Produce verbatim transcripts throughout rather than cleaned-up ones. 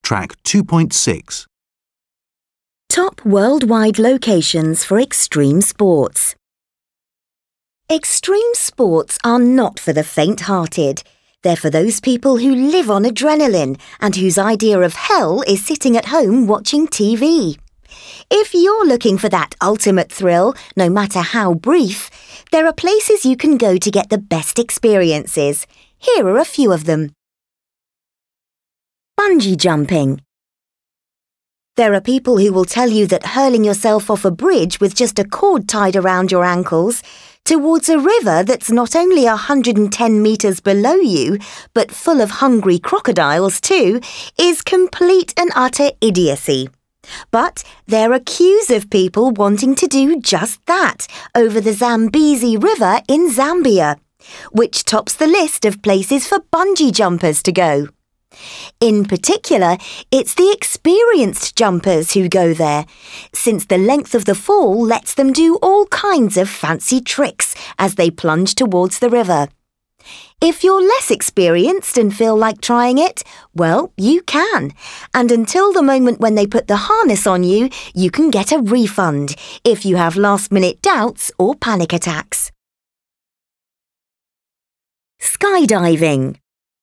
Track two point six. Top worldwide locations for extreme sports. Extreme sports are not for the faint-hearted. They're for those people who live on adrenaline and whose idea of hell is sitting at home watching T V. If you're looking for that ultimate thrill, no matter how brief, there are places you can go to get the best experiences. Here are a few of them. Bungee jumping. There are people who will tell you that hurling yourself off a bridge with just a cord tied around your ankles towards a river that's not only one hundred ten metres below you, but full of hungry crocodiles too, is complete and utter idiocy. But there are queues of people wanting to do just that over the Zambezi River in Zambia, which tops the list of places for bungee jumpers to go. In particular, it's the experienced jumpers who go there, since the length of the fall lets them do all kinds of fancy tricks as they plunge towards the river. If you're less experienced and feel like trying it, well, you can. And until the moment when they put the harness on you, you can get a refund if you have last-minute doubts or panic attacks. Skydiving.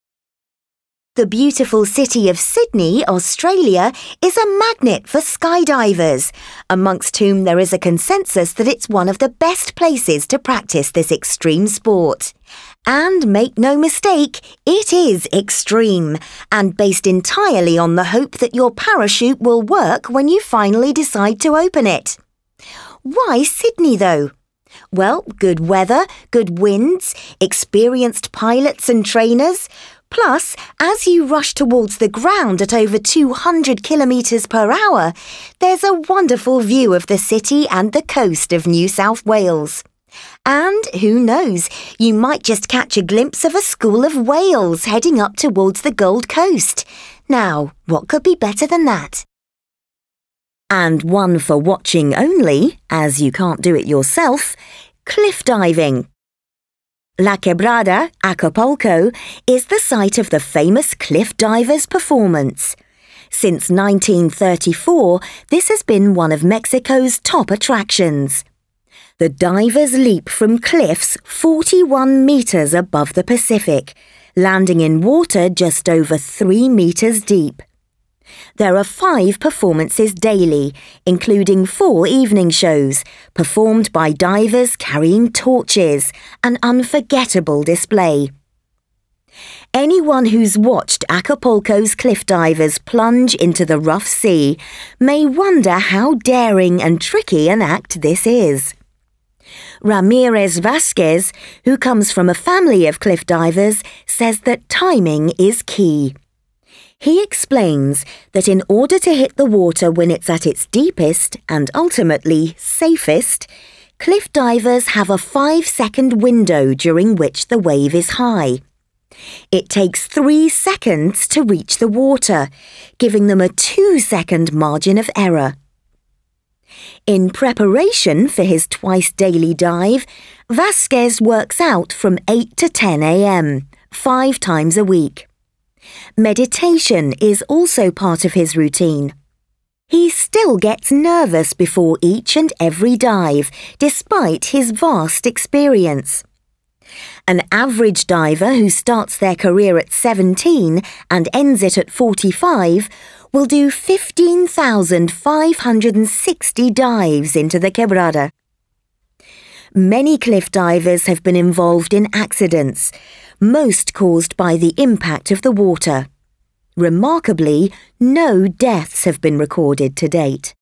The beautiful city of Sydney, Australia, is a magnet for skydivers, amongst whom there is a consensus that it's one of the best places to practice this extreme sport. And make no mistake, it is extreme, and based entirely on the hope that your parachute will work when you finally decide to open it. Why Sydney, though? Well, good weather, good winds, experienced pilots and trainers. Plus, as you rush towards the ground at over two hundred kilometres per hour, there's a wonderful view of the city and the coast of New South Wales. And who knows, you might just catch a glimpse of a school of whales heading up towards the Gold Coast. Now, what could be better than that? And one for watching only, as you can't do it yourself, cliff diving. La Quebrada, Acapulco, is the site of the famous cliff divers' performance. Since nineteen thirty-four, this has been one of Mexico's top attractions. The divers leap from cliffs forty-one metres above the Pacific, landing in water just over three metres deep. There are five performances daily, including four evening shows, performed by divers carrying torches, an unforgettable display. Anyone who's watched Acapulco's cliff divers plunge into the rough sea may wonder how daring and tricky an act this is. Ramirez Vasquez, who comes from a family of cliff divers, says that timing is key. He explains that in order to hit the water when it's at its deepest and ultimately safest, cliff divers have a five-second window during which the wave is high. It takes three seconds to reach the water, giving them a two-second margin of error. In preparation for his twice-daily dive, Vasquez works out from eight to ten a m, five times a week. Meditation is also part of his routine. He still gets nervous before each and every dive, despite his vast experience. An average diver who starts their career at seventeen and ends it at forty-five will do fifteen thousand five hundred sixty dives into the Quebrada. Many cliff divers have been involved in accidents, most caused by the impact of the water. Remarkably, no deaths have been recorded to date.